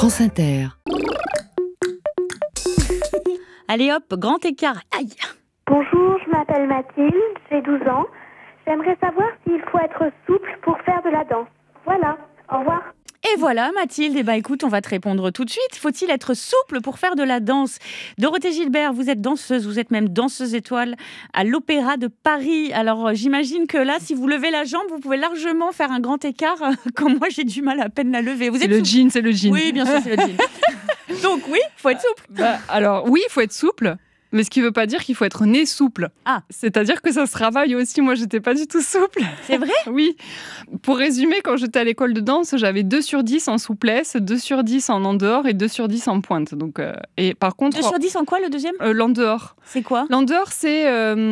France Inter. Allez hop, grand écart. Aïe. Bonjour, je m'appelle Mathilde, j'ai 12 ans. J'aimerais savoir s'il faut être souple pour faire de la danse. Voilà, au revoir. Et voilà Mathilde, écoute, on va te répondre tout de suite. Faut-il être souple pour faire de la danse ? Dorothée Gilbert, vous êtes danseuse, vous êtes même danseuse étoile à l'Opéra de Paris. Alors j'imagine que là, si vous levez la jambe, vous pouvez largement faire un grand écart. Comme moi, j'ai du mal à peine la lever. Vous êtes souple ? C'est le jean. Oui, bien sûr, c'est le jean. Donc oui, faut être souple. Alors oui, il faut être souple. Mais ce qui ne veut pas dire qu'il faut être né souple. Ah. C'est-à-dire que ça se travaille aussi. Moi, je n'étais pas du tout souple. C'est vrai ? Oui. Pour résumer, quand j'étais à l'école de danse, j'avais 2 sur 10 en souplesse, 2 sur 10 en dehors et 2 sur 10 en pointe. Donc, et par contre, 2 sur 10 en quoi, le deuxième ? L'en-dehors. C'est quoi ? L'en-dehors, c'est...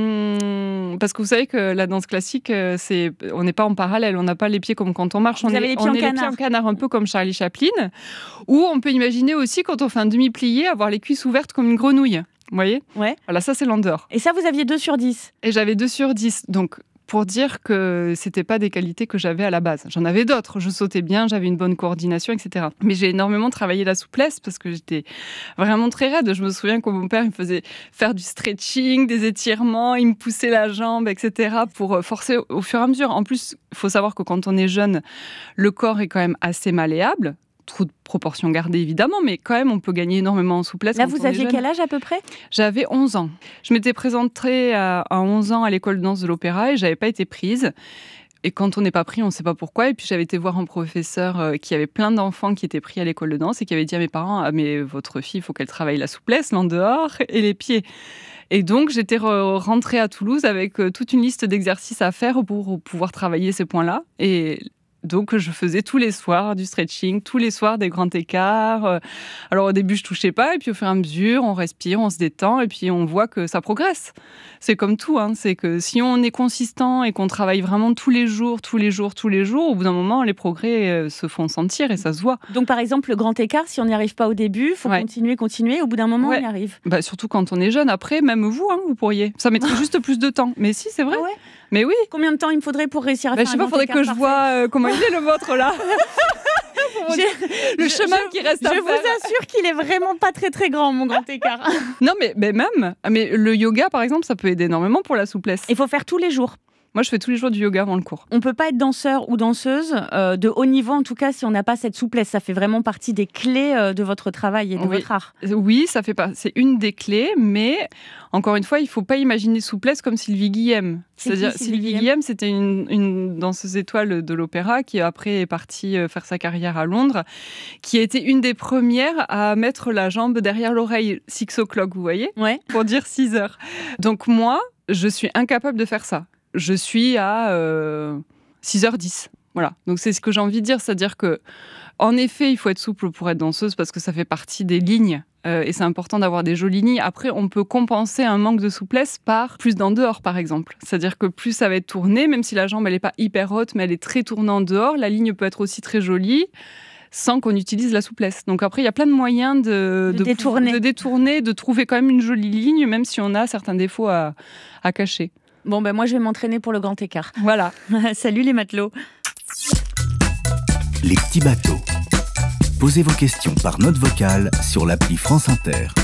parce que vous savez que la danse classique, on n'est pas en parallèle. On n'a pas les pieds comme quand on marche. Vous avez les pieds en canard. Les pieds en canard, un peu comme Charlie Chaplin. Ou on peut imaginer aussi, quand on fait un demi-plié, avoir les cuisses ouvertes comme une grenouille. Vous voyez ? Ouais. Voilà, ça c'est l'en-dehors. Et ça, vous aviez 2 sur 10 ? Et j'avais 2 sur 10. Donc, pour dire que c'était pas des qualités que j'avais à la base. J'en avais d'autres. Je sautais bien, j'avais une bonne coordination, etc. Mais j'ai énormément travaillé la souplesse parce que j'étais vraiment très raide. Je me souviens que mon père, il me faisait faire du stretching, des étirements, il me poussait la jambe, etc. pour forcer au fur et à mesure. En plus, il faut savoir que quand on est jeune, le corps est quand même assez malléable. Trop de proportions gardées évidemment, mais quand même on peut gagner énormément en souplesse. Là, vous aviez quel âge à peu près ? J'avais 11 ans. Je m'étais présentée à 11 ans à l'école de danse de l'Opéra et j'avais pas été prise. Et quand on n'est pas pris, on ne sait pas pourquoi. Et puis j'avais été voir un professeur qui avait plein d'enfants qui étaient pris à l'école de danse et qui avait dit à mes parents « Ah mais votre fille, il faut qu'elle travaille la souplesse, l'en-dehors et les pieds ». Et donc, j'étais rentrée à Toulouse avec toute une liste d'exercices à faire pour pouvoir travailler ces points-là. Et donc, je faisais tous les soirs du stretching, tous les soirs des grands écarts. Alors, au début, je touchais pas. Et puis, au fur et à mesure, on respire, on se détend. Et puis, on voit que ça progresse. C'est comme tout. C'est que si on est consistant et qu'on travaille vraiment tous les jours, au bout d'un moment, les progrès se font sentir et ça se voit. Donc, par exemple, le grand écart, si on n'y arrive pas au début, il faut continuer. Au bout d'un moment, on y arrive. Surtout quand on est jeune. Après, même vous, vous pourriez. Ça mettrait juste plus de temps. Mais si, c'est vrai. Ah ouais. Mais oui. Combien de temps il me faudrait pour réussir à faire un grand écart ? Je sais pas, faudrait que je vois comment il est le vôtre là. Le chemin qui reste à faire. Je vous assure qu'il est vraiment pas très très grand, mon grand écart. Non, mais le yoga, par exemple, ça peut aider énormément pour la souplesse. Il faut faire tous les jours. Moi, je fais tous les jours du yoga avant le cours. On ne peut pas être danseur ou danseuse de haut niveau, en tout cas, si on n'a pas cette souplesse. Ça fait vraiment partie des clés de votre travail et de votre art. Oui, c'est une des clés, mais encore une fois, il ne faut pas imaginer souplesse comme Sylvie Guillem. C'est-à-dire, Sylvie Guillem, c'était une danseuse étoile de l'opéra qui après est partie faire sa carrière à Londres, qui a été une des premières à mettre la jambe derrière l'oreille, 6 o'clock, vous voyez, pour dire 6 heures. Donc moi, je suis incapable de faire ça. Je suis à 6h10. Voilà. Donc, c'est ce que j'ai envie de dire. C'est-à-dire que, en effet, il faut être souple pour être danseuse parce que ça fait partie des lignes. Et c'est important d'avoir des jolies lignes. Après, on peut compenser un manque de souplesse par plus d'en dehors, par exemple. C'est-à-dire que plus ça va être tourné, même si la jambe, elle n'est pas hyper haute, mais elle est très tournée en dehors, la ligne peut être aussi très jolie sans qu'on utilise la souplesse. Donc après, il y a plein de moyens de détourner, de trouver quand même une jolie ligne, même si on a certains défauts à cacher. Bon, moi, je vais m'entraîner pour le grand écart. Voilà. Salut les matelots. Les petits bateaux. Posez vos questions par note vocale sur l'appli France Inter.